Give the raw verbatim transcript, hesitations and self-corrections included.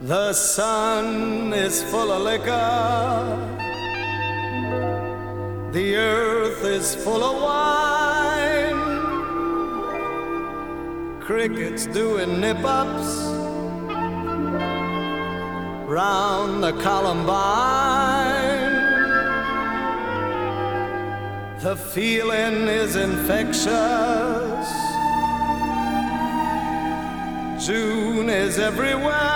The sun is full of liquor, the earth is full of wine, crickets doing nip-ups round the Columbine. The feeling is infectious, June is everywhere.